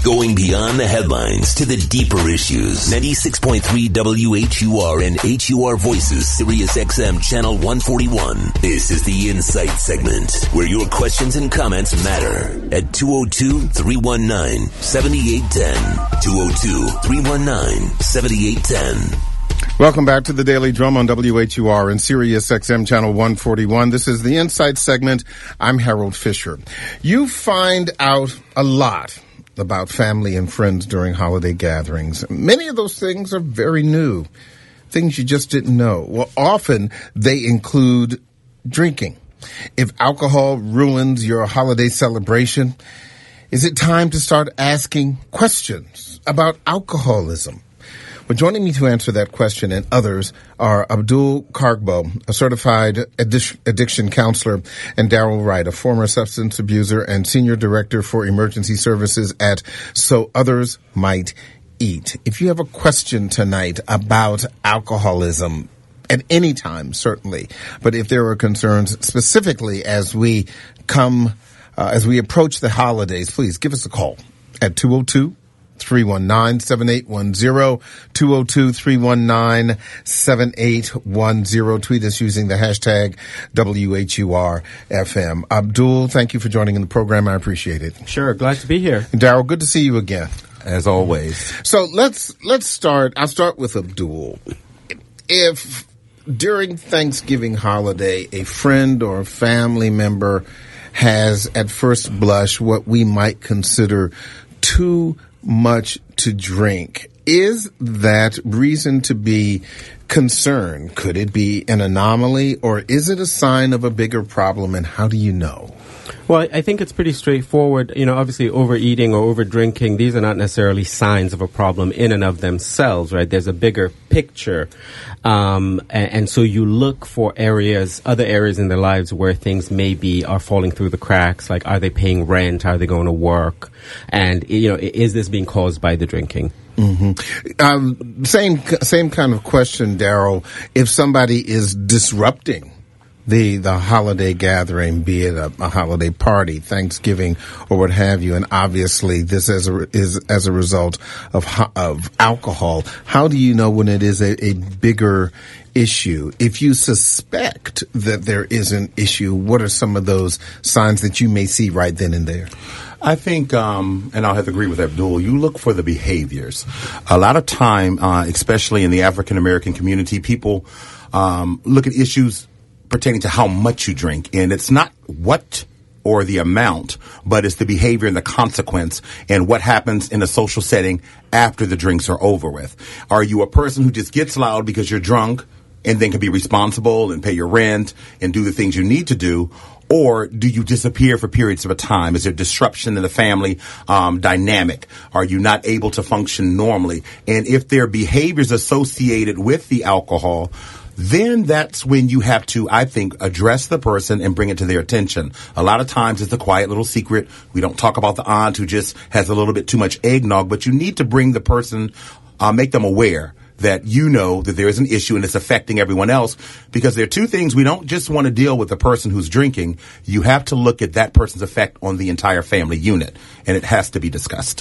Going beyond the headlines to the deeper issues. 96.3 WHUR and HUR Voices, Sirius XM Channel 141. This is the Insight segment, where your questions and comments matter. At 202-319-7810. 202-319-7810. Welcome back to the Daily Drum on WHUR and Sirius XM Channel 141. This is the Insight segment. I'm Harold Fisher. You find out a lot about family and friends during holiday gatherings. Many of those things are very new, things you just didn't know. Well, often they include drinking. If alcohol ruins your holiday celebration, is it time to start asking questions about alcoholism? Well, joining me to answer that question and others are Abdul Kargbo, a certified addiction counselor, and Daryl Wright, a former substance abuser and senior director for emergency services at So Others Might Eat. If you have a question tonight about alcoholism, at any time, certainly, but if there are concerns specifically as we approach the holidays, please give us a call at 202-319-7810, 202-319-7810. Tweet us using the hashtag WHURFM. Abdul, thank you for joining in the program. I appreciate it. Sure, glad to be here. Daryl, good to see you again. As always. So let's start. I'll start with Abdul. If during Thanksgiving holiday, a friend or a family member has at first blush what we might consider too much to drink, is that reason to be concerned? Could it be an anomaly, or is it a sign of a bigger problem, and how do you know? Well, I think it's pretty straightforward. You know, obviously overeating or overdrinking, these are not necessarily signs of a problem in and of themselves, right? There's a bigger picture. And so you look for other areas in their lives where things maybe are falling through the cracks, like are they paying rent? Are they going to work? And, you know, is this being caused by the drinking? Mm-hmm. Same kind of question, Daryl. If somebody is disrupting the holiday gathering, be it a holiday party, Thanksgiving, or what have you, and obviously this is as a result of alcohol. How do you know when it is a bigger issue? If you suspect that there is an issue, what are some of those signs that you may see right then and there? I think, and I'll have to agree with Abdul, you look for the behaviors. A lot of time, especially in the African American community, people look at issues pertaining to how much you drink, and it's not what or the amount, but it's the behavior and the consequence and what happens in a social setting after the drinks are over with. Are you a person who just gets loud because you're drunk and then can be responsible and pay your rent and do the things you need to do? Or do you disappear for periods of a time? Is there disruption in the family dynamic? Are you not able to function normally? And if there are behaviors associated with the alcohol, then that's when you have to, I think, address the person and bring it to their attention. A lot of times it's a quiet little secret. We don't talk about the aunt who just has a little bit too much eggnog, but you need to bring the person, make them aware that you know that there is an issue and it's affecting everyone else, because there are two things. We don't just want to deal with the person who's drinking. You have to look at that person's effect on the entire family unit, and it has to be discussed.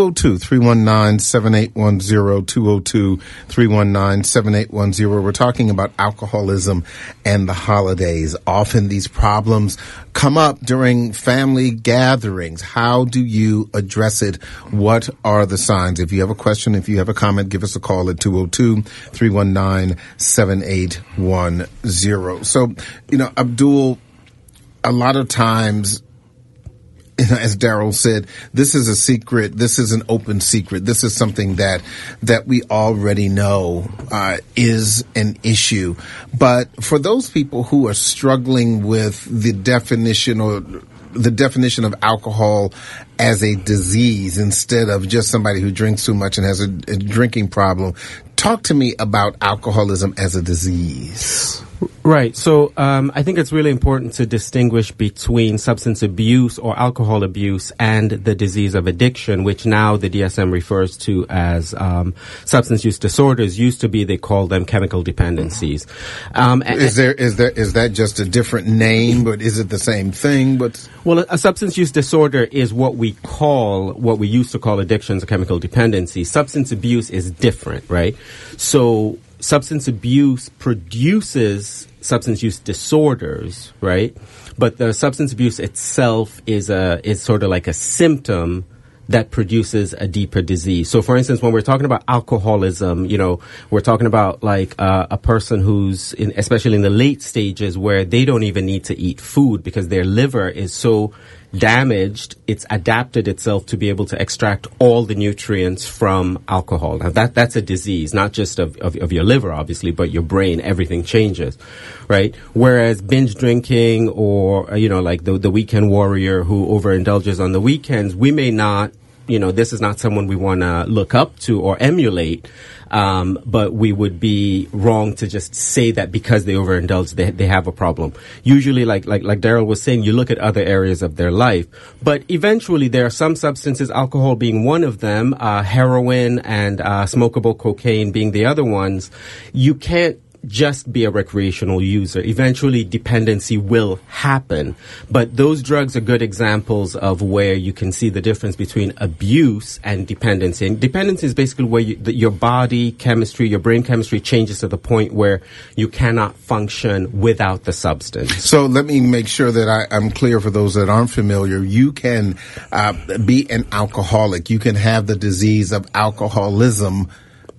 202-319-7810, 202-319-7810. We're talking about alcoholism and the holidays. Often these problems come up during family gatherings. How do you address it? What are the signs? If you have a question, if you have a comment, give us a call at 202-319-7810. So, Abdul, a lot of times, as Daryl said, this is a secret. This is an open secret. This is something that we already know is an issue. But for those people who are struggling with the definition of alcohol as a disease instead of just somebody who drinks too much and has a drinking problem, Talk to me about alcoholism as a disease. Right. So I think it's really important to distinguish between substance abuse or alcohol abuse and the disease of addiction, which now the DSM refers to as substance use disorders. Used to be they called them chemical dependencies. Is that just a different name, but is it the same thing? But well, a substance use disorder is what we used to call addictions or chemical dependency. Substance abuse is different, right? So substance abuse produces substance use disorders, right? But the substance abuse itself is sort of like a symptom that produces a deeper disease. So, for instance, when we're talking about alcoholism, we're talking about like a person who's especially in the late stages where they don't even need to eat food because their liver is so damaged, it's adapted itself to be able to extract all the nutrients from alcohol. Now that's a disease, not just of your liver, obviously, but your brain, everything changes, right? Whereas binge drinking or, like the weekend warrior who overindulges on the weekends, we may not, this is not someone we want to look up to or emulate. But we would be wrong to just say that because they overindulge, they have a problem. Usually, like Daryl was saying, you look at other areas of their life. But eventually, there are some substances, alcohol being one of them, heroin and smokable cocaine being the other ones. You can't just be a recreational user. Eventually, dependency will happen. But those drugs are good examples of where you can see the difference between abuse and dependency. And dependency is basically where your body chemistry, your brain chemistry changes to the point where you cannot function without the substance. So let me make sure that I'm clear for those that aren't familiar. You can be an alcoholic. You can have the disease of alcoholism,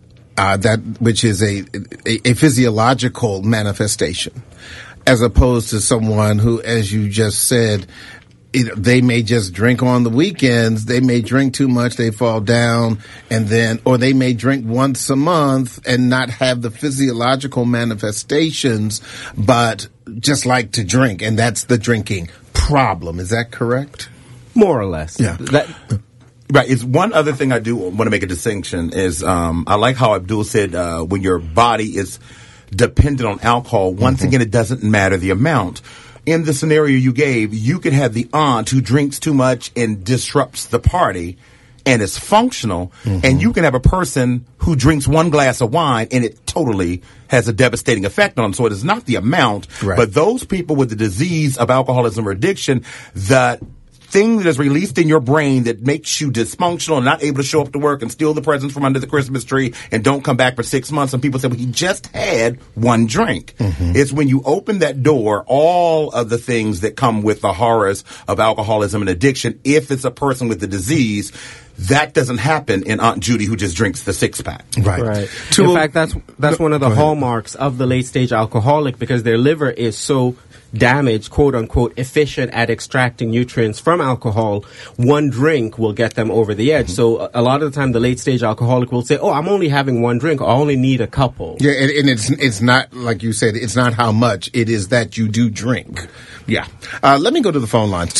which is a physiological manifestation, as opposed to someone who, as you just said, they may just drink on the weekends. They may drink too much, they fall down, or they may drink once a month and not have the physiological manifestations, but just like to drink, and that's the drinking problem. Is that correct? More or less. Yeah. Right. It's one other thing I do want to make a distinction is, I like how Abdul said, when your body is dependent on alcohol, once again, it doesn't matter the amount. In the scenario you gave, you could have the aunt who drinks too much and disrupts the party and is functional, and you can have a person who drinks one glass of wine and it totally has a devastating effect on them. So it is not the amount, but those people with the disease of alcoholism or addiction, that thing that is released in your brain that makes you dysfunctional and not able to show up to work and steal the presents from under the Christmas tree and don't come back for 6 months. And people say, well, he just had one drink. It's when you open that door, all of the things that come with the horrors of alcoholism and addiction, if it's a person with the disease, that doesn't happen in Aunt Judy who just drinks the 6-pack. Right. In fact, that's one of the hallmarks of the late stage alcoholic, because their liver is so damaged, quote unquote, efficient at extracting nutrients from alcohol. One drink will get them over the edge. So a lot of the time, the late stage alcoholic will say, "Oh, I'm only having one drink. I only need a couple." Yeah, and it's not like you said. It's not how much. It is that you do drink. Yeah. Let me go to the phone lines.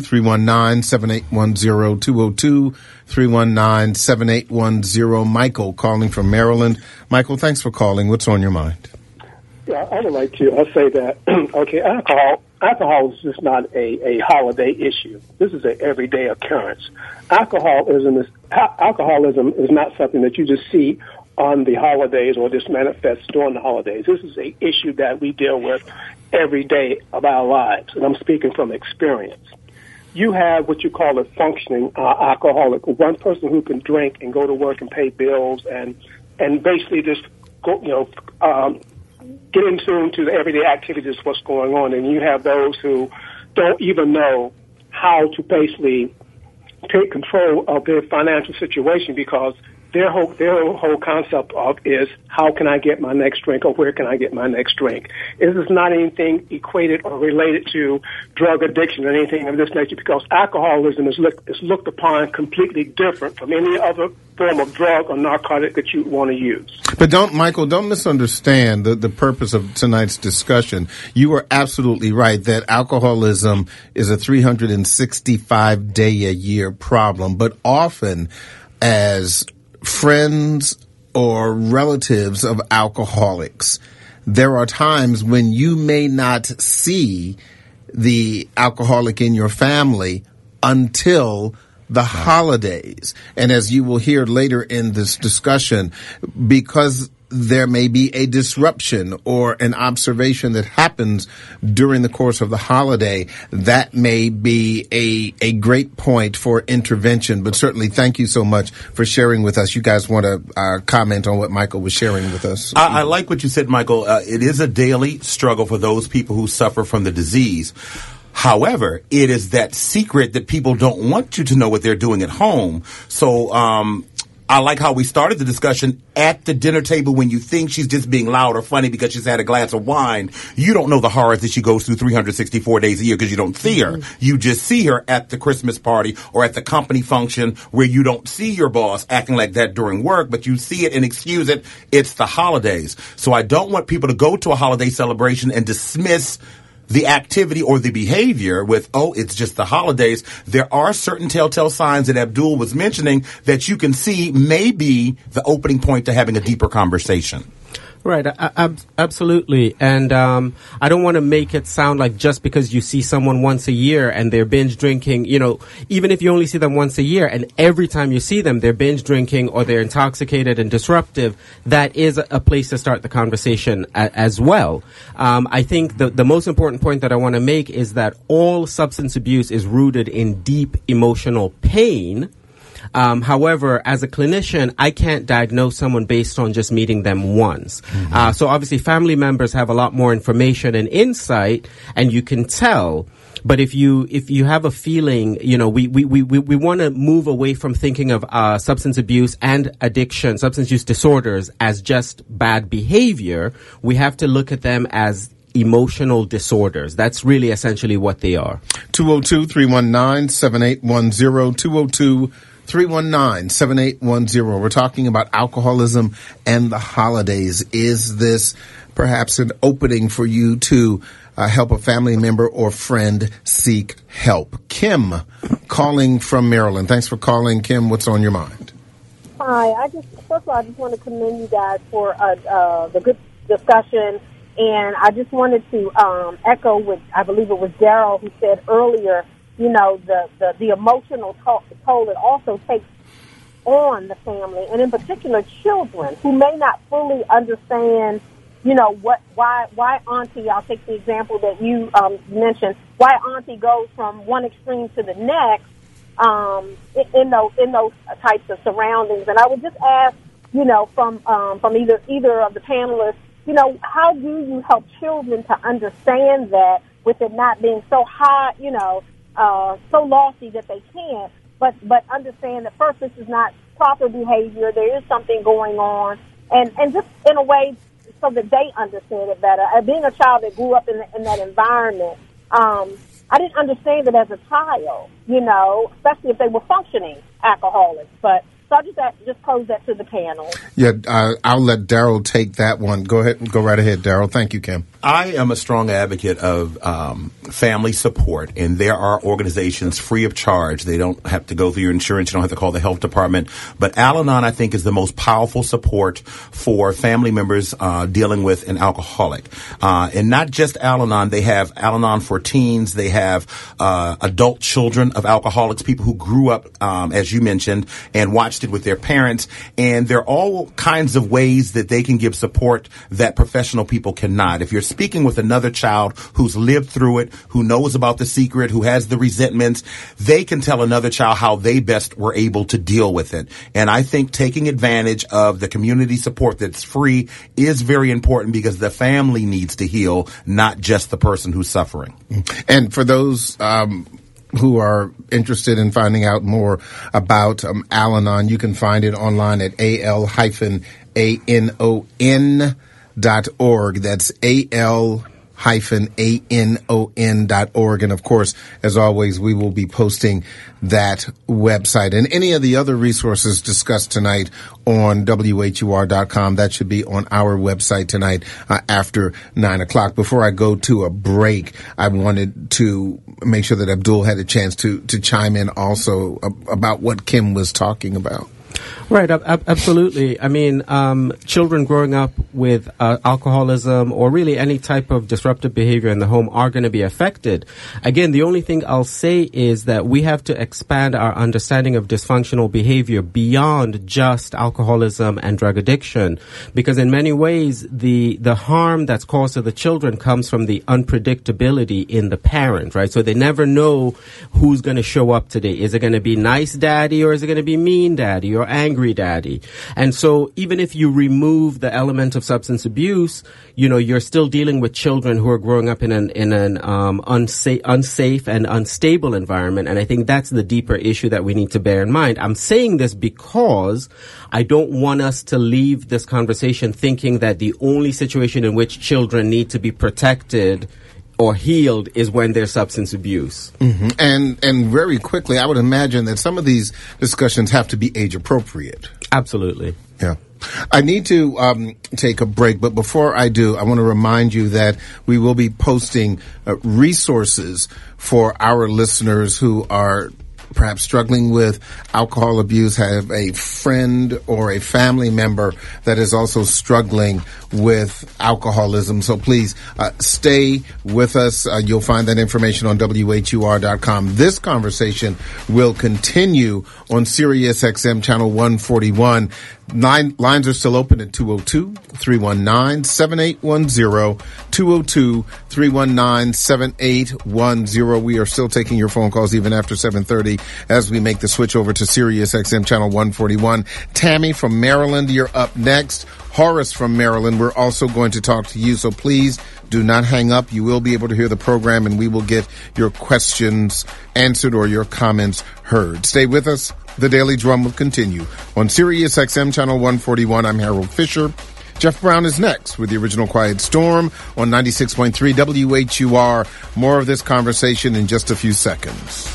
202-319-7810. 202-319-7810. Michael calling from Maryland. Michael, thanks for calling. What's on your mind? Yeah, I would like to say that, okay, alcohol is just not a holiday issue. This is an everyday occurrence. Alcoholism is not something that you just see on the holidays or just manifests during the holidays. This is an issue that we deal with every day of our lives, and I'm speaking from experience. You have what you call a functioning alcoholic, one person who can drink and go to work and pay bills and basically just go, get in tune to the everyday activities, what's going on. And you have those who don't even know how to basically take control of their financial situation, because their whole concept of is, how can I get my next drink, or where can I get my next drink? This is not anything equated or related to drug addiction or anything of this nature, because alcoholism is looked upon completely different from any other form of drug or narcotic that you want to use. But don't misunderstand the purpose of tonight's discussion. You are absolutely right that alcoholism is a 365-day-a-year problem, but often as friends or relatives of alcoholics, there are times when you may not see the alcoholic in your family until the holidays. And as you will hear later in this discussion, because there may be a disruption or an observation that happens during the course of the holiday, that may be a great point for intervention. But certainly, thank you so much for sharing with us. You guys want to comment on what Michael was sharing with us? I like what you said, Michael. It is a daily struggle for those people who suffer from the disease. However, it is that secret that people don't want you to know what they're doing at home. So, I like how we started the discussion at the dinner table when you think she's just being loud or funny because she's had a glass of wine. You don't know the horrors that she goes through 364 days a year because you don't see her. You just see her at the Christmas party or at the company function where you don't see your boss acting like that during work, but you see it and excuse it. It's the holidays. So I don't want people to go to a holiday celebration and dismiss the activity or the behavior with, oh, it's just the holidays. There are certain telltale signs that Abdul was mentioning that you can see may be the opening point to having a deeper conversation. Right, absolutely. And I don't want to make it sound like just because you see someone once a year and they're binge drinking, even if you only see them once a year and every time you see them, they're binge drinking or they're intoxicated and disruptive, that is a place to start the conversation as well. I think the most important point that I want to make is that all substance abuse is rooted in deep emotional pain. However, as a clinician, I can't diagnose someone based on just meeting them once. So obviously family members have a lot more information and insight, and you can tell. But if you have a feeling, we want to move away from thinking of substance abuse and addiction, substance use disorders as just bad behavior. We have to look at them as emotional disorders. That's really essentially what they are. 202-319-7810, 202-319-7810. We're talking about alcoholism and the holidays. Is this perhaps an opening for you to help a family member or friend seek help? Kim, calling from Maryland. Thanks for calling, Kim. What's on your mind? Hi. First of all, I just want to commend you guys for the good discussion. And I just wanted to echo what I believe it was Daryl who said earlier, the emotional toll it also takes on the family, and in particular children who may not fully understand, why Auntie, I'll take the example that you mentioned, why Auntie goes from one extreme to the next in those types of surroundings. And I would just ask, from either of the panelists, how do you help children to understand that with it not being so high, so lofty that they can't, but understand that first this is not proper behavior, there is something going on, and just in a way so that they understand it better. Being a child that grew up in that environment, I didn't understand it as a child, especially if they were functioning alcoholics, but so I just pose that to the panel. Yeah, I'll let Daryl take that one. Go ahead, go right ahead, Daryl. Thank you, Kim. I am a strong advocate of family support, and there are organizations free of charge. They don't have to go through your insurance. You don't have to call the health department. But Al-Anon, I think, is the most powerful support for family members dealing with an alcoholic. And not just Al-Anon. They have Al-Anon for teens. They have adult children of alcoholics, people who grew up, as you mentioned, and watched it with their parents. And there are all kinds of ways that they can give support that professional people cannot. If you're speaking with another child who's lived through it, who knows about the secret, who has the resentments, they can tell another child how they best were able to deal with it. And I think taking advantage of the community support that's free is very important because the family needs to heal, not just the person who's suffering. And for those who are interested in finding out more about Al-Anon, you can find it online at al-anon.org. That's al-anon.org. And of course, as always, we will be posting that website and any of the other resources discussed tonight on WHUR.com. That should be on our website tonight after 9 o'clock. Before I go to a break, I wanted to make sure that Abdul had a chance to chime in also about what Kim was talking about. Right, absolutely. I mean, children growing up with alcoholism or really any type of disruptive behavior in the home are going to be affected. Again, the only thing I'll say is that we have to expand our understanding of dysfunctional behavior beyond just alcoholism and drug addiction, because in many ways, the harm that's caused to the children comes from the unpredictability in the parent, right? So they never know who's going to show up today. Is it going to be nice daddy, or is it going to be mean daddy or angry daddy? And so even if you remove the element of substance abuse, you're still dealing with children who are growing up in an unsafe and unstable environment. And I think that's the deeper issue that we need to bear in mind. I'm saying this because I don't want us to leave this conversation thinking that the only situation in which children need to be protected or healed is when there's substance abuse. Mm-hmm. And very quickly, I would imagine that some of these discussions have to be age appropriate. Absolutely. Yeah. I need to take a break, but before I do, I want to remind you that we will be posting resources for our listeners who are perhaps struggling with alcohol abuse, have a friend or a family member that is also struggling with alcoholism. So please stay with us. You'll find that information on WHUR.com. This conversation will continue on Sirius XM Channel 141. Lines are still open at 202-319-7810, 202-319-7810. We are still taking your phone calls even after 7:30 as we make the switch over to Sirius XM Channel 141. Tammy from Maryland, you're up next. Horace from Maryland, we're also going to talk to you, so please do not hang up. You will be able to hear the program, and we will get your questions answered or your comments heard. Stay with us. The Daily Drum will continue on Sirius XM Channel 141. I'm Harold Fisher. Jeff Brown is next with the original Quiet Storm on 96.3 WHUR. More of this conversation in just a few seconds.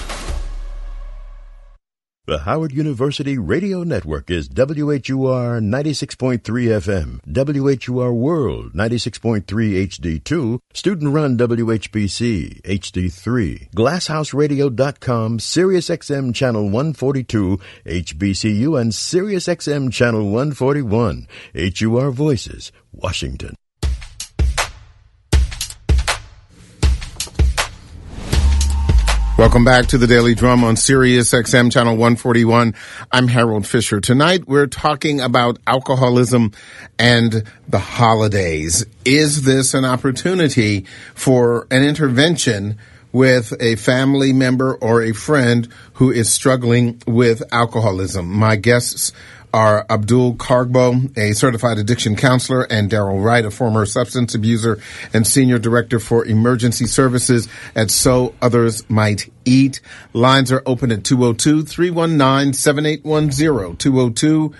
The Howard University Radio Network is WHUR 96.3 FM, WHUR World 96.3 HD2, student-run WHBC HD3, GlassHouseRadio.com, SiriusXM Channel 142, HBCU, and SiriusXM Channel 141, HUR Voices, Washington. Welcome back to the Daily Drum on Sirius XM Channel 141. I'm Harold Fisher. Tonight we're talking about alcoholism and the holidays. Is this an opportunity for an intervention with a family member or a friend who is struggling with alcoholism? My guests are Abdul Kargbo, a certified addiction counselor, and Daryl Wright, a former substance abuser and senior director for emergency services at So Others Might Eat. Lines are open at 202-319-7810,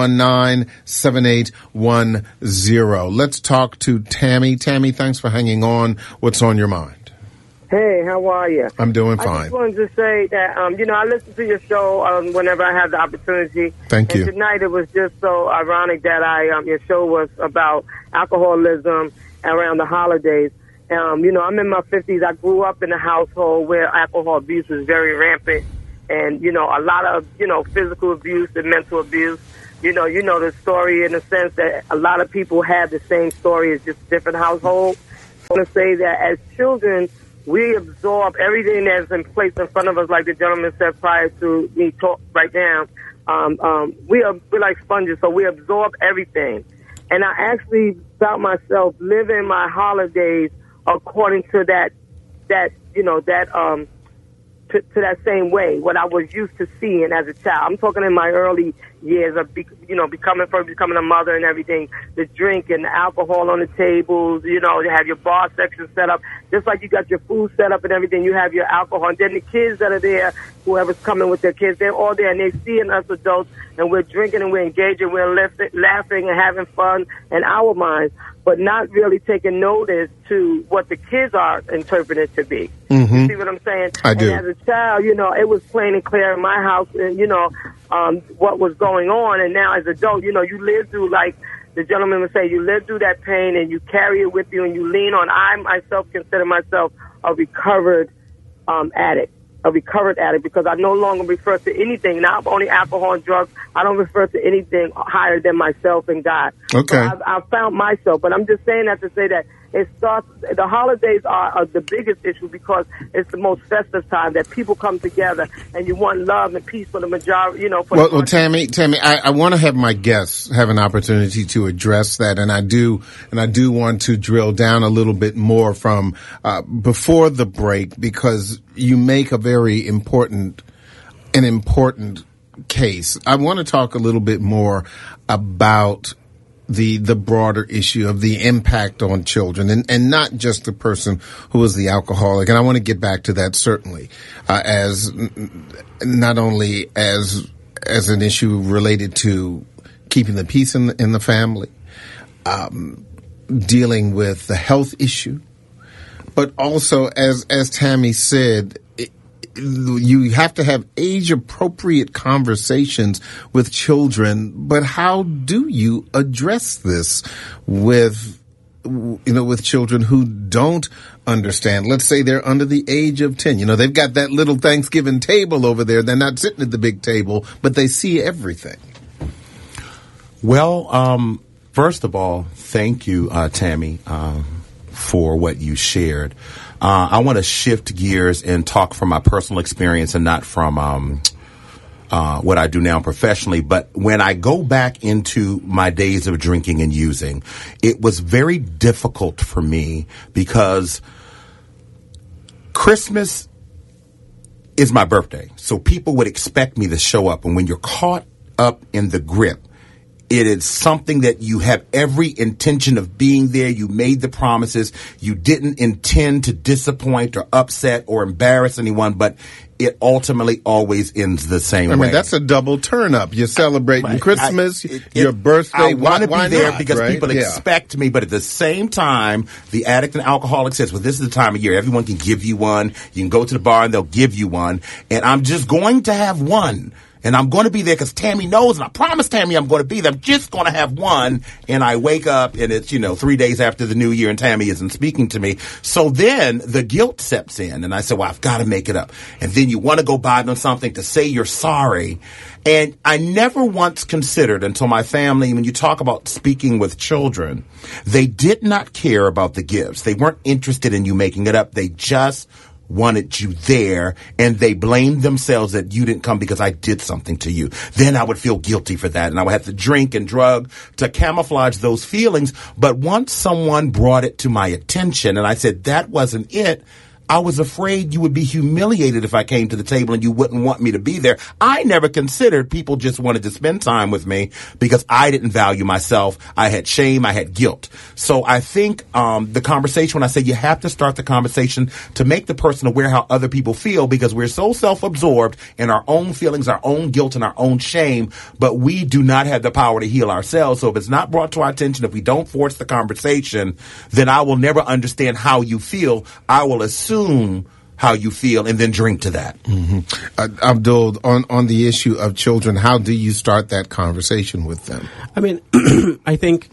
202-319-7810. Let's talk to Tammy. Tammy, thanks for hanging on. What's on your mind? Hey, how are you? I'm doing fine. I just wanted to say that, I listen to your show whenever I have the opportunity. Thank you. And tonight it was just so ironic that your show was about alcoholism around the holidays. I'm in my 50s. I grew up in a household where alcohol abuse was very rampant. And, a lot of, physical abuse and mental abuse. You know the story in the sense that a lot of people have the same story. It's just different households. I want to say that as children, we absorb everything that's in place in front of us, like the gentleman said prior to me talk right now. We're like sponges, so we absorb everything. And I actually found myself living my holidays according to that that same way, what I was used to seeing as a child. I'm talking in my early years of, becoming a mother and everything. The drink and the alcohol on the tables, you have your bar section set up. Just like you got your food set up and everything, you have your alcohol. And then the kids that are there, whoever's coming with their kids, they're all there and they're seeing us adults and we're drinking and we're engaging, we're laughing and having fun in our minds, but not really taking notice to what the kids are interpreted to be. Mm-hmm. You see what I'm saying? I do. And as a child, it was plain and clear in my house, what was going on. And now as an adult, you live through, like the gentleman would say, you live through that pain and you carry it with you and you lean on. I myself consider myself a recovered addict. a recurrent addict, because I no longer refer to anything, not only alcohol and drugs. I don't refer to anything higher than myself and God. Okay. So I've found myself, but I'm just saying that to say that it starts. The holidays are the biggest issue because it's the most festive time that people come together, and you want love and peace for the majority. You know. Well, Tammy, I want to have my guests have an opportunity to address that, and I do want to drill down a little bit more from before the break, because you make a very important case. I want to talk a little bit more about the broader issue of the impact on children, and not just the person who is the alcoholic. And I want to get back to that, certainly, as not only as an issue related to keeping the peace in the family, dealing with the health issue, but also, as Tammy said, you have to have age-appropriate conversations with children. But how do you address this with children who don't understand? Let's say they're under the age of 10. They've got that little Thanksgiving table over there. They're not sitting at the big table, but they see everything. Well, first of all, thank you, Tammy, for what you shared. I want to shift gears and talk from my personal experience and not from what I do now professionally. But when I go back into my days of drinking and using, it was very difficult for me because Christmas is my birthday. So people would expect me to show up. And when you're caught up in the grip, it is something that you have every intention of being there. You made the promises. You didn't intend to disappoint or upset or embarrass anyone, but it ultimately always ends the same way. I mean, that's a double turn up. You're celebrating Christmas, your birthday. I want to be there not, because right? people expect me, but at the same time, the addict and alcoholic says, well, this is the time of year. Everyone can give you one. You can go to the bar and they'll give you one. And I'm just going to have one. And I'm going to be there because Tammy knows, and I promised Tammy I'm going to be there. I'm just going to have one. And I wake up, and it's, 3 days after the new year, and Tammy isn't speaking to me. So then the guilt steps in, and I say, well, I've got to make it up. And then you want to go buy them something to say you're sorry. And I never once considered until my family, when you talk about speaking with children, they did not care about the gifts. They weren't interested in you making it up. They just wanted you there, and they blamed themselves that you didn't come because I did something to you. Then I would feel guilty for that, and I would have to drink and drug to camouflage those feelings. But once someone brought it to my attention and I said that wasn't it, I was afraid you would be humiliated if I came to the table and you wouldn't want me to be there. I never considered people just wanted to spend time with me because I didn't value myself. I had shame. I had guilt. So I think the conversation, when I say you have to start the conversation to make the person aware how other people feel, because we're so self-absorbed in our own feelings, our own guilt, and our own shame, but we do not have the power to heal ourselves. So if it's not brought to our attention, if we don't force the conversation, then I will never understand how you feel. I will assume how you feel and then drink to that. Mm-hmm. Abdul, on the issue of children, how do you start that conversation with them? I mean, I think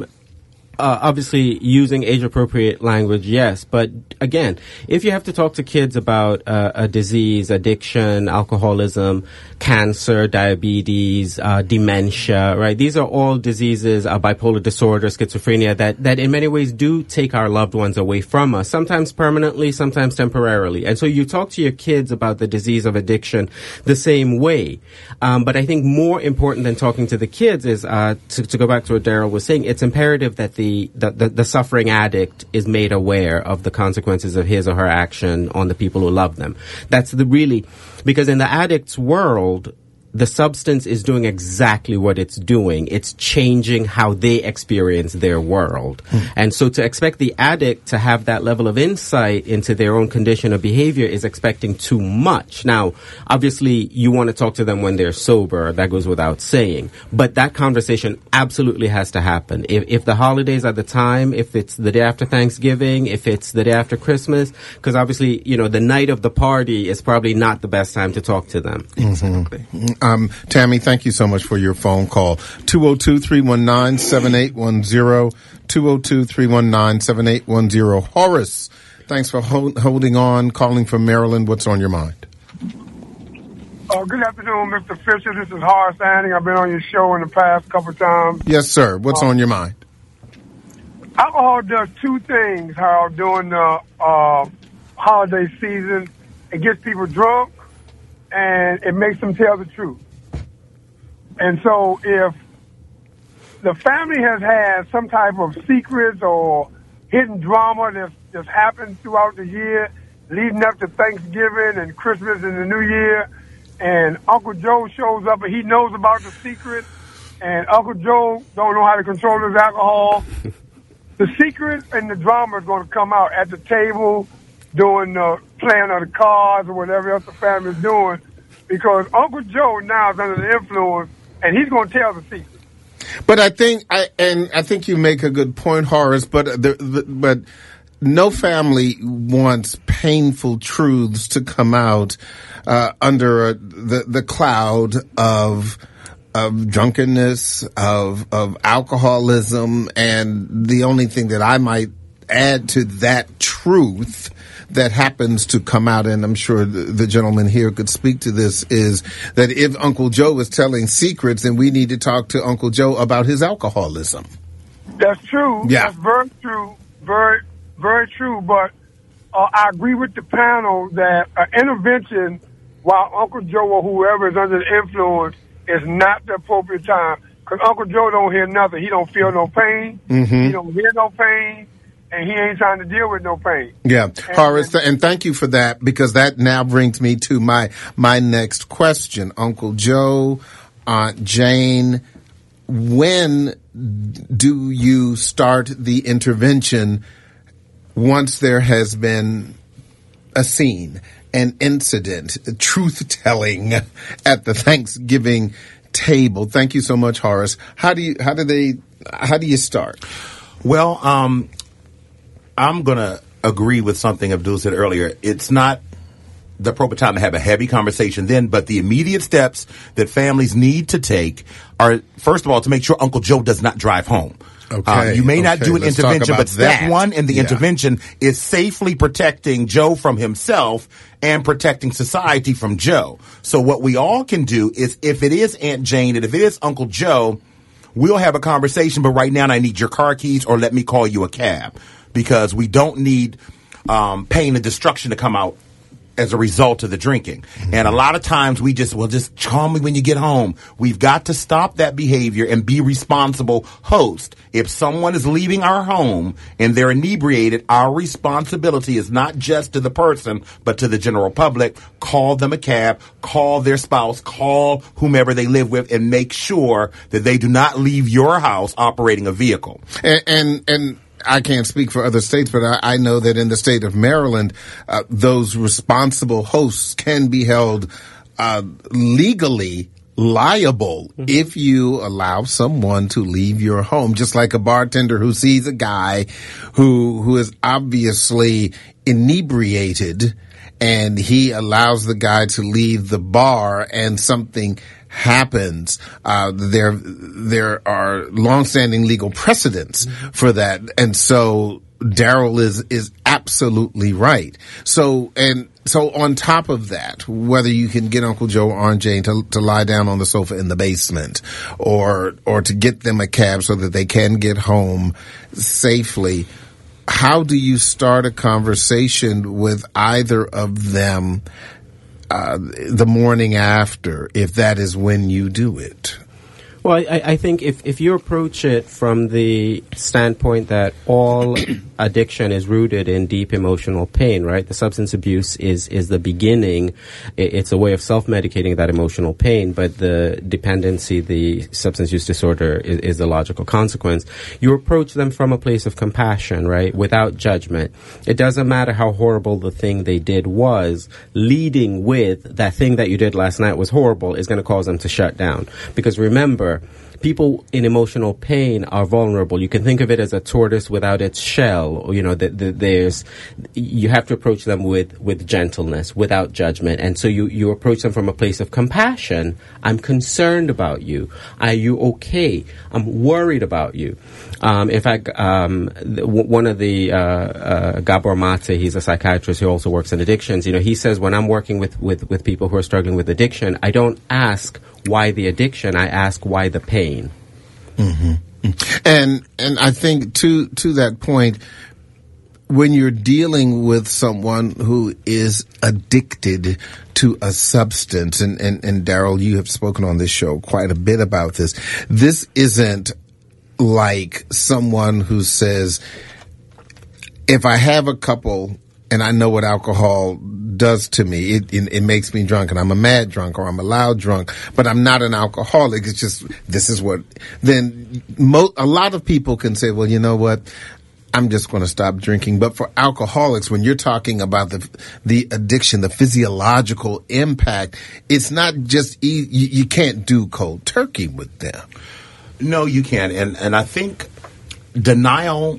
obviously using age-appropriate language, yes. But again, if you have to talk to kids about a disease, addiction, alcoholism, cancer, diabetes, dementia, right? These are all diseases, bipolar disorder, schizophrenia, that in many ways do take our loved ones away from us, sometimes permanently, sometimes temporarily. And so you talk to your kids about the disease of addiction the same way. But I think more important than talking to the kids is, to go back to what Daryl was saying, it's imperative that the suffering addict is made aware of the consequences of his or her action on the people who love them. That's because in the addict's world, the substance is doing exactly what it's doing. It's changing how they experience their world. And so to expect the addict to have that level of insight into their own condition of behavior is expecting too much. Now, obviously, you want to talk to them when they're sober. That goes without saying. But that conversation absolutely has to happen. If the holidays are the time, if it's the day after Thanksgiving, if it's the day after Christmas, because obviously, the night of the party is probably not the best time to talk to them. Exactly. Tammy, thank you so much for your phone call. 202-319-7810. 202-319-7810. Horace, thanks for holding on, calling from Maryland. What's on your mind? Good afternoon, Mr. Fisher. This is Horace Anning. I've been on your show in the past couple of times. Yes, sir. What's on your mind? Alcohol does two things, Harold, during the holiday season. It gets people drunk, and it makes them tell the truth. And so if the family has had some type of secrets or hidden drama that's happened throughout the year, leading up to Thanksgiving and Christmas and the New Year, and Uncle Joe shows up and he knows about the secret, and Uncle Joe don't know how to control his alcohol, the secret and the drama is going to come out at the table doing the playing of the cards or whatever else the family's doing, because Uncle Joe now is under the influence and he's going to tell the secret. But I think you make a good point, Horace. But no family wants painful truths to come out under the cloud of drunkenness, of alcoholism, and the only thing that I might add to that truth that happens to come out, and I'm sure the gentleman here could speak to this, is that if Uncle Joe is telling secrets, then we need to talk to Uncle Joe about his alcoholism. That's true. Yeah. That's very true. Very, very true. But I agree with the panel that intervention while Uncle Joe or whoever is under the influence is not the appropriate time. Because Uncle Joe don't hear nothing. He don't feel no pain. Mm-hmm. He don't hear no pain. And he ain't trying to deal with no pain. Yeah, Horace, and thank you for that, because that now brings me to my next question. Uncle Joe, Aunt Jane, when do you start the intervention once there has been a scene, an incident, truth-telling at the Thanksgiving table? Thank you so much, Horace. How do you start? Well, I'm going to agree with something Abdul said earlier. It's not the appropriate time to have a heavy conversation then, but the immediate steps that families need to take are, first of all, to make sure Uncle Joe does not drive home. Okay. You may not do an Let's intervention, talk but about step that. one in the Yeah. intervention is safely protecting Joe from himself and protecting society from Joe. So what we all can do is, if it is Aunt Jane and if it is Uncle Joe, we'll have a conversation, but right now I need your car keys or let me call you a cab. Because we don't need pain and destruction to come out as a result of the drinking. Mm-hmm. And a lot of times we just call me when you get home. We've got to stop that behavior and be responsible host. If someone is leaving our home and they're inebriated, our responsibility is not just to the person, but to the general public. Call them a cab, call their spouse, call whomever they live with, and make sure that they do not leave your house operating a vehicle. And I can't speak for other states, but I know that in the state of Maryland, those responsible hosts can be held legally liable if you allow someone to leave your home, just like a bartender who sees a guy who is obviously inebriated and he allows the guy to leave the bar and something happens. There are longstanding legal precedents for that. And so Daryl is absolutely right. So on top of that, whether you can get Uncle Joe or Aunt Jane to lie down on the sofa in the basement or to get them a cab so that they can get home safely, how do you start a conversation with either of them the morning after, if that is when you do it? Well, I think if you approach it from the standpoint that all addiction is rooted in deep emotional pain, right? The substance abuse is the beginning. It's a way of self-medicating that emotional pain, but the dependency, the substance use disorder is the logical consequence. You approach them from a place of compassion, right? Without judgment. It doesn't matter how horrible the thing they did was, leading with that thing that you did last night was horrible is going to cause them to shut down. Because remember, people in emotional pain are vulnerable. You can think of it as a tortoise without its shell. Or, you have to approach them with gentleness, without judgment. And so you approach them from a place of compassion. I'm concerned about you. Are you okay? I'm worried about you. In fact, one of the Gabor Mate, he's a psychiatrist who also works in addictions. He says when I'm working with people who are struggling with addiction, I don't ask why the addiction, I ask why the pain. Mm-hmm. And I think to that point, when you're dealing with someone who is addicted to a substance, and Daryl, you have spoken on this show quite a bit about this. This isn't like someone who says, if I have a couple and I know what alcohol does to me, it makes me drunk, and I'm a mad drunk or I'm a loud drunk, but I'm not an alcoholic. It's just, this is what, then a lot of people can say, well, you know what? I'm just going to stop drinking. But for alcoholics, when you're talking about the addiction, the physiological impact, it's not just, you can't do cold turkey with them. No, you can't. And I think denial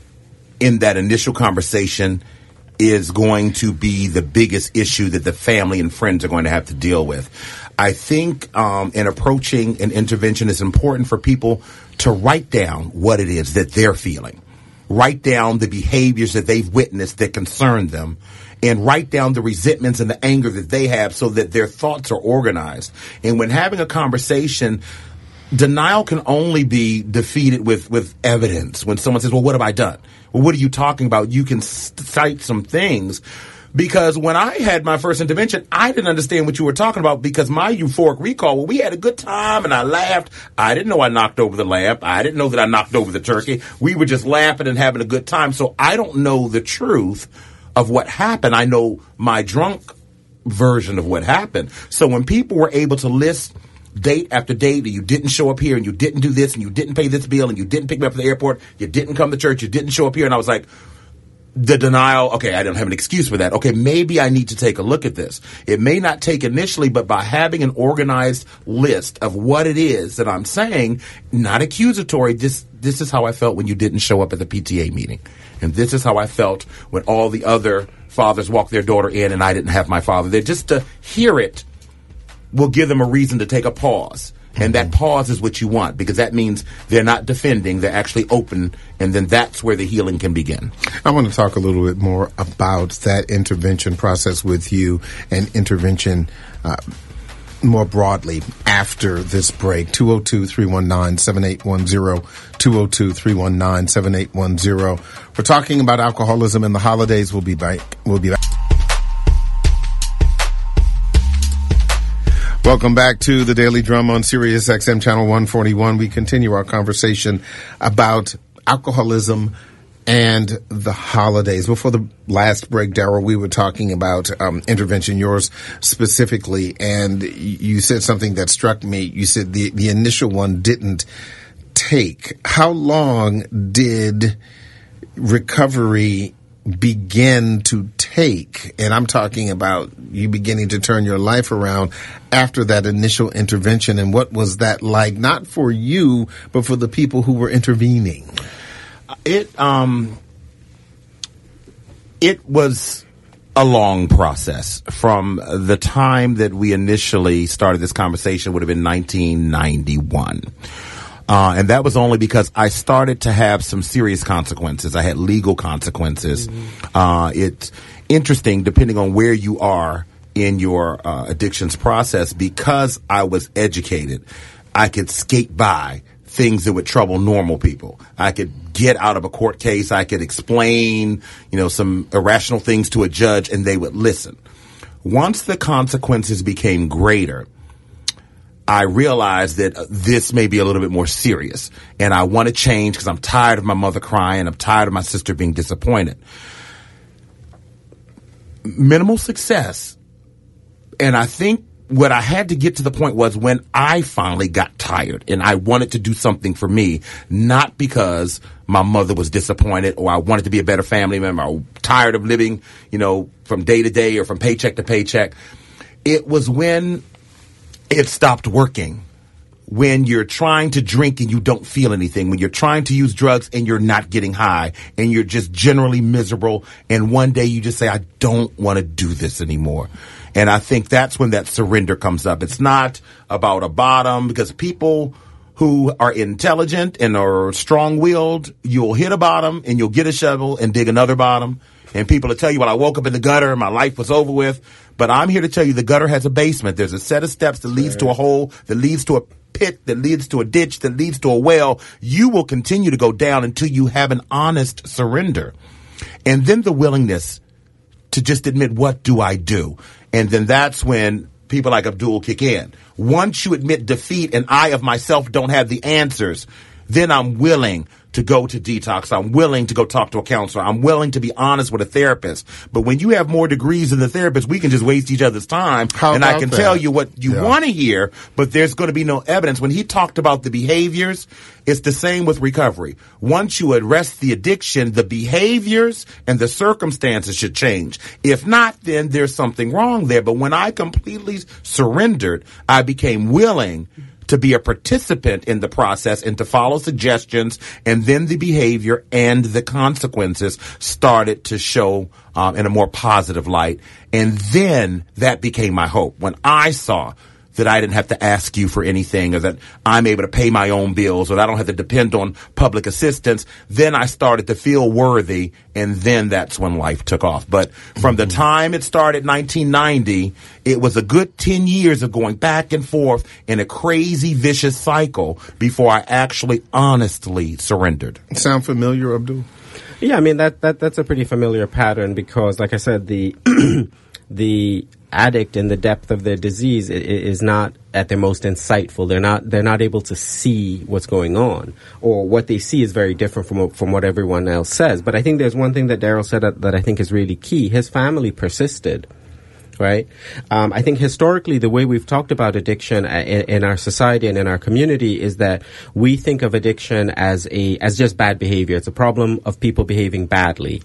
in that initial conversation is going to be the biggest issue that the family and friends are going to have to deal with. I think in approaching an intervention, it's important for people to write down what it is that they're feeling. Write down the behaviors that they've witnessed that concern them, and write down the resentments and the anger that they have so that their thoughts are organized. And when having a conversation, denial can only be defeated with evidence. When someone says, well, what have I done? Well, what are you talking about? You can cite some things. Because when I had my first intervention, I didn't understand what you were talking about, because my euphoric recall, well, we had a good time and I laughed. I didn't know I knocked over the lamp. I didn't know that I knocked over the turkey. We were just laughing and having a good time. So I don't know the truth of what happened. I know my drunk version of what happened. So when people were able to list date after date, you didn't show up here and you didn't do this and you didn't pay this bill and you didn't pick me up at the airport, you didn't come to church, you didn't show up here, and I was like, the denial, okay, I don't have an excuse for that. Okay, maybe I need to take a look at this. It may not take initially, but by having an organized list of what it is that I'm saying, not accusatory, this is how I felt when you didn't show up at the PTA meeting. And this is how I felt when all the other fathers walked their daughter in and I didn't have my father there. Just to hear it will give them a reason to take a pause. And that pause is what you want, because that means they're not defending, they're actually open, and then that's where the healing can begin. I want to talk a little bit more about that intervention process with you, and intervention more broadly after this break. 202-319-7810, 202-319-7810. We're talking about alcoholism in the holidays. We'll be back. Welcome back to the Daily Drum on Sirius XM Channel 141. We continue our conversation about alcoholism and the holidays. Before the last break, Daryl, we were talking about intervention, yours specifically, and you said something that struck me. You said the initial one didn't take. How long did recovery begin to take? And I'm talking about you beginning to turn your life around after that initial intervention. And what was that like, not for you, but for the people who were intervening? It was a long process. From the time that we initially started this conversation would have been 1991. And that was only because I started to have some serious consequences. I had legal consequences. Mm-hmm. It's interesting, depending on where you are in your addictions process, because I was educated, I could skate by things that would trouble normal people. I could get out of a court case. I could explain, some irrational things to a judge, and they would listen. Once the consequences became greater, I realized that this may be a little bit more serious, and I want to change because I'm tired of my mother crying. I'm tired of my sister being disappointed. Minimal success. And I think what I had to get to the point was when I finally got tired and I wanted to do something for me, not because my mother was disappointed or I wanted to be a better family member. I was tired of living, from day to day or from paycheck to paycheck. It was when it stopped working when you're trying to drink and you don't feel anything, when you're trying to use drugs and you're not getting high, and you're just generally miserable, and one day you just say, I don't want to do this anymore. And I think that's when that surrender comes up. It's not about a bottom, because people who are intelligent and are strong-willed, you'll hit a bottom and you'll get a shovel and dig another bottom. And people will tell you, well, I woke up in the gutter and my life was over with. But I'm here to tell you the gutter has a basement. There's a set of steps that leads to a hole, that leads to a pit, that leads to a ditch, that leads to a well. You will continue to go down until you have an honest surrender. And then the willingness to just admit, what do I do? And then that's when people like Abdul kick in. Once you admit defeat and I of myself don't have the answers, then I'm willing to go to detox. I'm willing to go talk to a counselor. I'm willing to be honest with a therapist. But when you have more degrees than the therapist, we can just waste each other's time. And I can tell you what you want to hear, but there's going to be no evidence. When he talked about the behaviors, it's the same with recovery. Once you address the addiction, the behaviors and the circumstances should change. If not, then there's something wrong there. But when I completely surrendered, I became willing to be a participant in the process and to follow suggestions, and then the behavior and the consequences started to show in a more positive light. And then that became my hope. When I saw that I didn't have to ask you for anything, or that I'm able to pay my own bills, or that I don't have to depend on public assistance, then I started to feel worthy, and then that's when life took off. But from the time it started, 1990, it was a good 10 years of going back and forth in a crazy, vicious cycle before I actually honestly surrendered. Sound familiar, Abdul? Yeah, I mean, that's a pretty familiar pattern, because, like I said, the the addict in the depth of their disease is not at their most insightful. They're not able to see what's going on, or what they see is very different from what everyone else says. But I think there's one thing that Daryl said that I think is really key. His family persisted. Right? I think historically the way we've talked about addiction in our society and in our community is that we think of addiction as just bad behavior. It's a problem of people behaving badly.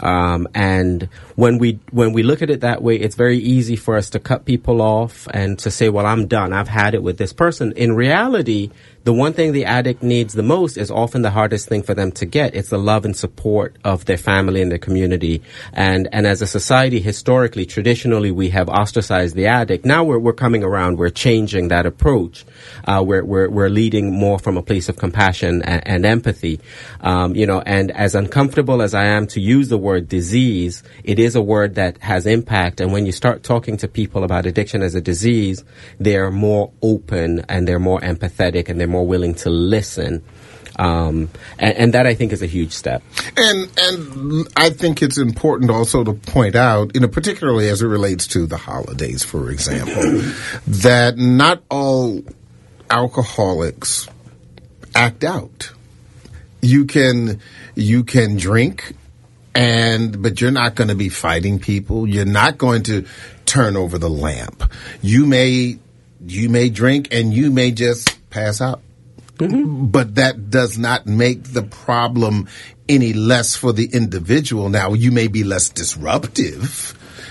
And when we look at it that way, it's very easy for us to cut people off and to say, well, I'm done. I've had it with this person. In reality, the one thing the addict needs the most is often the hardest thing for them to get. It's the love and support of their family and their community. And as a society, historically, traditionally, we have ostracized the addict. Now we're coming around. We're changing that approach. We're leading more from a place of compassion and empathy. And as uncomfortable as I am to use the word disease, it is a word that has impact. And when you start talking to people about addiction as a disease, they're more open and they're more empathetic and they're more willing to listen. And that, I think, is a huge step. And I think it's important also to point out, particularly as it relates to the holidays, for example, that not all alcoholics act out. You can drink, but you're not going to be fighting people. You're not going to turn over the lamp. You may drink and you may just pass out. Mm-hmm. But that does not make the problem any less for the individual. Now, you may be less disruptive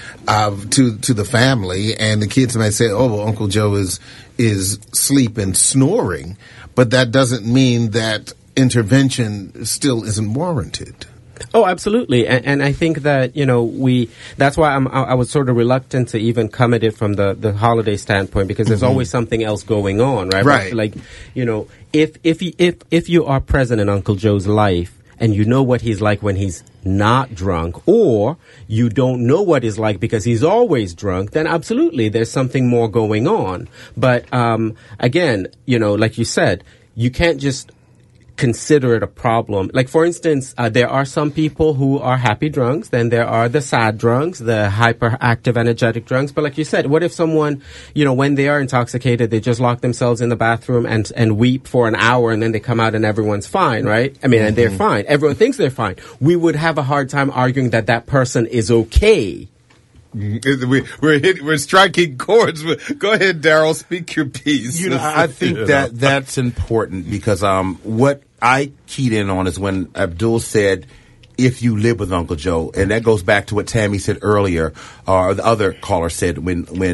to the family, and the kids might say, "Oh, well, Uncle Joe is sleeping, snoring," but that doesn't mean that intervention still isn't warranted. Oh, absolutely. And I think that, that's why I was sort of reluctant to even come at it from the holiday standpoint, because there's always something else going on, right? Right. Like, if you are present in Uncle Joe's life and you know what he's like when he's not drunk, or you don't know what he's like because he's always drunk, then absolutely there's something more going on. But, again, like you said, you can't just consider it a problem. Like, for instance, there are some people who are happy drunks, then there are the sad drunks, the hyperactive, energetic drunks. But like you said, what if someone, when they are intoxicated, they just lock themselves in the bathroom and weep for an hour, and then they come out and everyone's fine, right? I mean, and they're fine. Everyone thinks they're fine. We would have a hard time arguing that person is okay. We're striking chords. Go ahead, Daryl. Speak your piece. I think that's important, because what I keyed in on is when Abdul said, "If you live with Uncle Joe," and that goes back to what Tammy said earlier, or the other caller said, when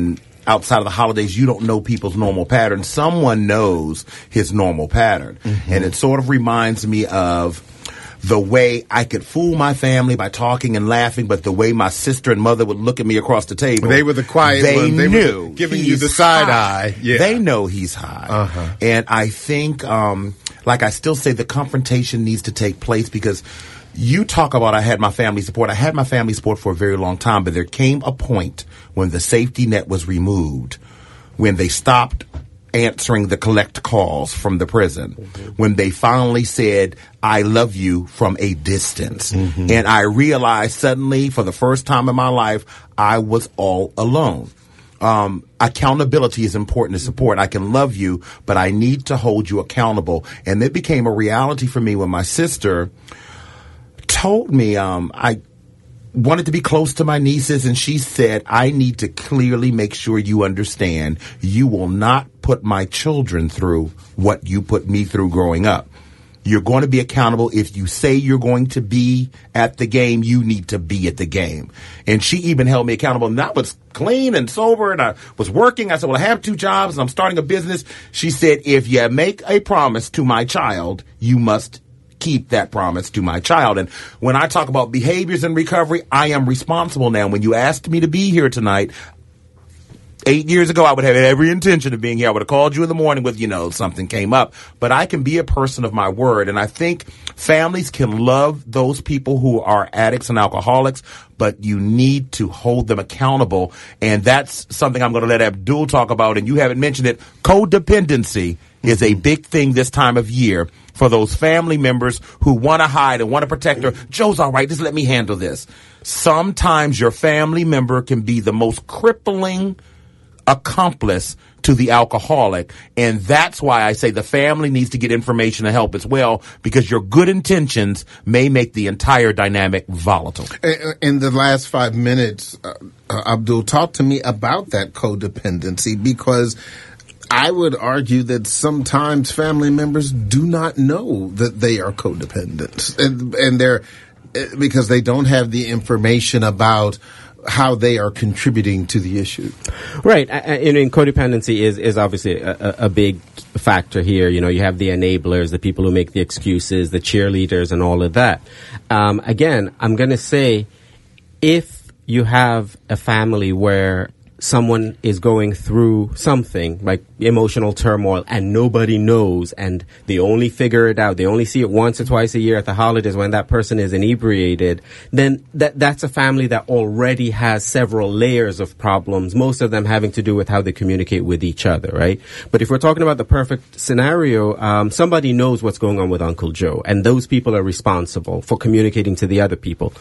outside of the holidays, you don't know people's normal pattern. Someone knows his normal pattern. And it sort of reminds me of the way I could fool my family by talking and laughing, but the way my sister and mother would look at me across the table. They were the quiet ones. They knew were giving you the side eye. Yeah. They know he's high. And I think, like I still say, the confrontation needs to take place because you talk about I had my family support. I had my family support for a very long time, but there came a point when the safety net was removed, when they stopped answering the collect calls from the prison, when they finally said, I love you from a distance. And I realized suddenly, for the first time in my life, I was all alone. Accountability is important to support. I can love you, but I need to hold you accountable. And it became a reality for me when my sister told me I wanted to be close to my nieces, and she said, I need to clearly make sure you understand you will not put my children through what you put me through growing up. You're going to be accountable. If you say you're going to be at the game, you need to be at the game. And she even held me accountable. And I was clean and sober, and I was working. I said, well, I have 2 jobs, and I'm starting a business. She said, if you make a promise to my child, you must keep that promise to my child. And when I talk about behaviors in recovery, I am responsible now. When you asked me to be here tonight, 8 years ago, I would have every intention of being here. I would have called you in the morning with, something came up. But I can be a person of my word. And I think families can love those people who are addicts and alcoholics, but you need to hold them accountable. And that's something I'm going to let Abdul talk about. And you haven't mentioned it. Codependency is a big thing this time of year for those family members who want to hide and want to protect her. Joe's all right. Just let me handle this. Sometimes your family member can be the most crippling accomplice to the alcoholic. And that's why I say the family needs to get information and help as well, because your good intentions may make the entire dynamic volatile. In the last 5 minutes, Abdul, talk to me about that codependency, because I would argue that sometimes family members do not know that they are codependent, and they're because they don't have the information about how they are contributing to the issue. Right. And codependency is obviously a big factor here. You have the enablers, the people who make the excuses, the cheerleaders, and all of that. Again, I'm going to say, if you have a family where someone is going through something like emotional turmoil and nobody knows, and they only figure it out, they only see it once or twice a year at the holidays when that person is inebriated, then that's a family that already has several layers of problems, most of them having to do with how they communicate with each other, right? But if we're talking about the perfect scenario, somebody knows what's going on with Uncle Joe, and those people are responsible for communicating to the other people.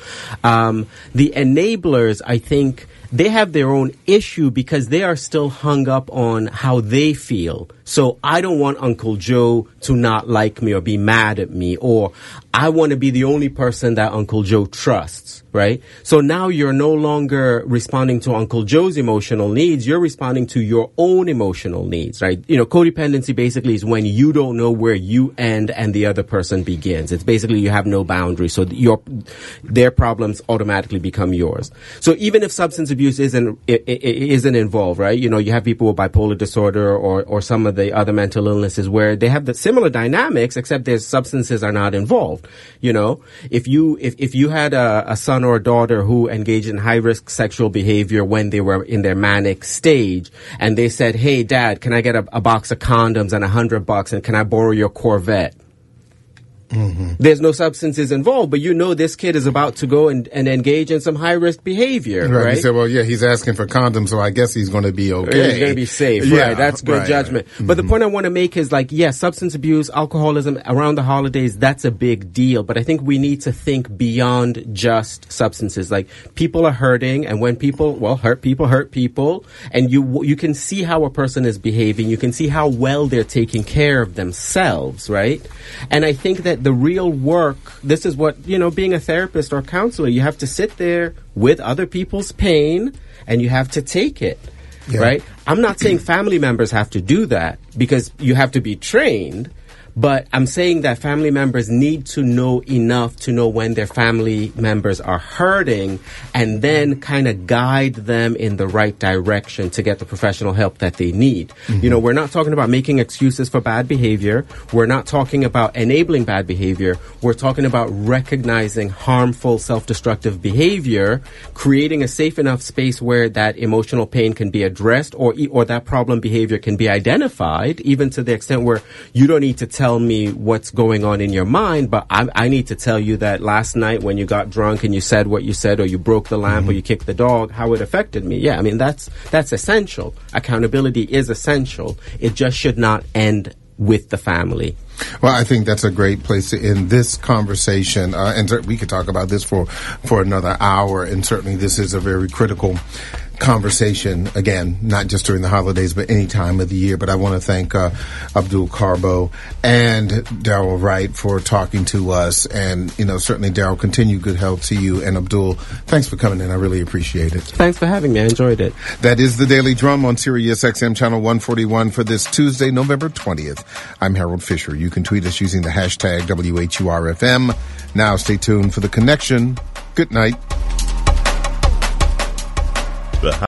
The enablers, I think, they have their own issue because they are still hung up on how they feel. So I don't want Uncle Joe to not like me or be mad at me, or I want to be the only person that Uncle Joe trusts, right? So now you're no longer responding to Uncle Joe's emotional needs. You're responding to your own emotional needs, right? Codependency basically is when you don't know where you end and the other person begins. It's basically you have no boundaries. So their problems automatically become yours. So even if substance abuse isn't involved, right? You have people with bipolar disorder or some of the other mental illnesses where they have the similar dynamics, except their substances are not involved. If you had a son or a daughter who engaged in high risk sexual behavior when they were in their manic stage, and they said, "Hey, Dad, can I get a box of condoms and $100, and can I borrow your Corvette?" Mm-hmm. There's no substances involved, but this kid is about to go and engage in some high-risk behavior, right? He said, well, yeah, he's asking for condoms, so I guess he's going to be okay. Yeah, he's going to be safe, yeah, right? That's good judgment. Mm-hmm. But the point I want to make is, substance abuse, alcoholism around the holidays, that's a big deal. But I think we need to think beyond just substances. People are hurting, and when people hurt people, and you can see how a person is behaving. You can see how well they're taking care of themselves, right? And I think that the real work, this is what, being a therapist or counselor, you have to sit there with other people's pain and you have to take it, right? I'm not saying family members have to do that, because you have to be trained, But I'm saying that family members need to know enough to know when their family members are hurting and then kind of guide them in the right direction to get the professional help that they need. Mm-hmm. You know, we're not talking about making excuses for bad behavior. We're not talking about enabling bad behavior. We're talking about recognizing harmful, self-destructive behavior, creating a safe enough space where that emotional pain can be addressed or that problem behavior can be identified, even to the extent where you don't need to tell me what's going on in your mind, but I need to tell you that last night when you got drunk and you said what you said, or you broke the lamp, or you kicked the dog, how it affected me. Yeah, I mean, that's essential. Accountability is essential. It just should not end with the family. Well, I think that's a great place to end this conversation. And we could talk about this for another hour. And certainly this is a very critical conversation, again, not just during the holidays, but any time of the year. But I want to thank Abdul Karbo and Daryl Wright for talking to us. And, you know, certainly, Daryl, continue good health to you. And Abdul, thanks for coming in. I really appreciate it. Thanks for having me. I enjoyed it. That is the Daily Drum on Sirius XM Channel 141 for this Tuesday, November 20th. I'm Harold Fisher. You can tweet us using the hashtag WHURFM. Now stay tuned for The Connection. Good night.